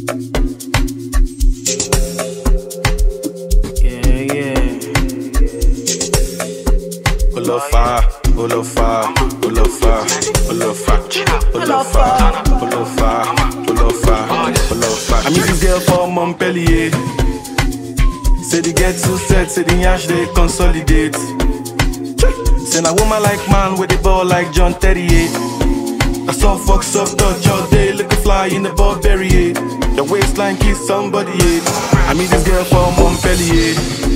Olofa, Olofa, Olofa, Olofa, Olofa, Olofa, Olofa, Olofa. I meet this girl from Montpellier. Say the get too set, say the yash they consolidate. Say na woman like man with the ball like John Terry. I saw fucks up touch all day, looking fly in the Burberry. The waistline kiss somebody. I meet this girl from Montpellier.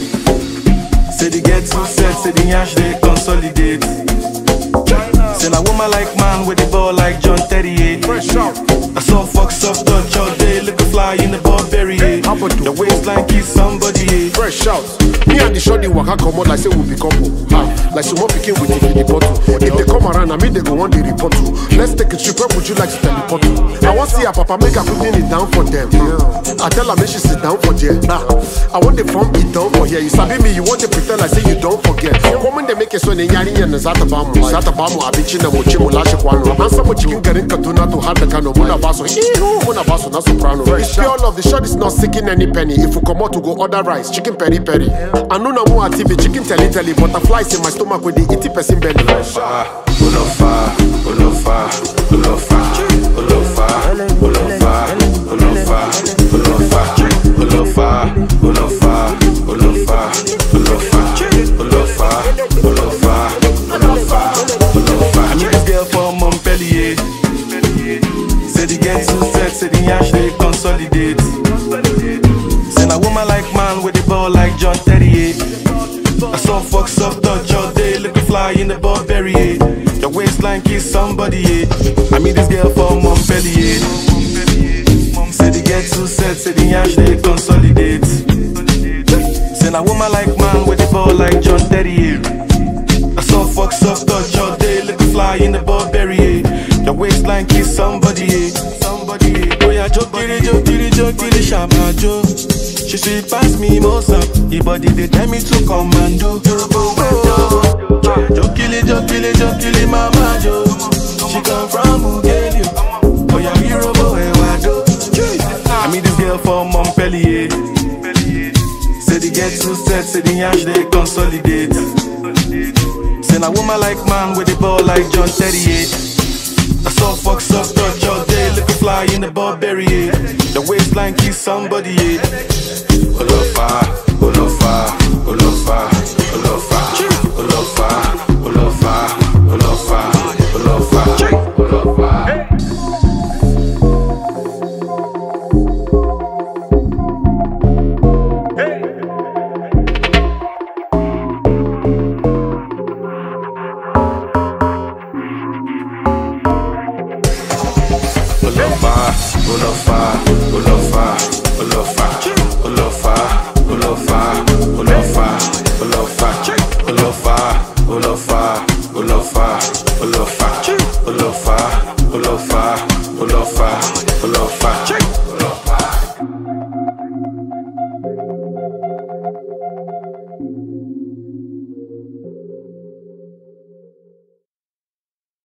Say the get too set, say the yash they consolidate. Say na woman like man with the ball like John Terry. I saw fucks up touch all day, looking fly in the Burberry. The waistline kiss somebody. Fresh out. Me and the shorty waka come out like say we be couple. Like someone picking with the bottle. If they come around, I mean they go want the report to. Let's take a trip. Where would you like to teleport to? I want to see her papa make her putting it down for them. I tell her make she sit down for there. I want the form it down for here. You sabi me, you want to pretend like say you don't forget. Woman they make it so they yari and zata bamu. Zata bamu abichina mochimu lashe kwano. Answer mo chicken garin katuna to have the kano. Muna baso, muna baso na soprano. It's pure love. The shot is not seeking any penny. If we come out to go order rice, chicken peri peri. I know na more TV, chicken telly telly. Butterflies in my stomach with the 80% belly. Olofa, Olofa, Olofa, Olofa, Olofa, Olofa, Olofa, Olofa, Olofa, Olofa, Olofa, Olofa, Olofa, Olofa. I meet this girl from Montpellier. Say the get too set, say the yash they consolidate. Say na woman like man with the ball like John Terry. I saw fucks up touch all day, looking fly in the Burberry. The waistline kiss somebody. I meet this girl from Montpellier. Say the get too set, say the yash they consolidate. Say na woman like man with the ball like John Terry. I saw fucks up touch all day, looking fly in the Burberry. The waistline kiss somebody. Oh yeah, jokiri, shabba jo. She sweet pass me mosa. The body they tell me to commando. Jokili, mama jo. She come from Mugelio. Oh yeah, hero boy, wado. I meet this girl from Montpellier. Say the get too set, say the yash they consolidate. Say na woman like man with the ball like John Terry. I saw fucks up touch all day, looking fly in the Burberry. The waistline kiss somebody. Olofa, Olofa, Olofa, Olofa, Olofa, Olofa, Olofa, Olofa, Olofa. Olofa, Olofa, Olofa, Olofa, Olofa, Olofa, Olofa, Olofa, Olofa.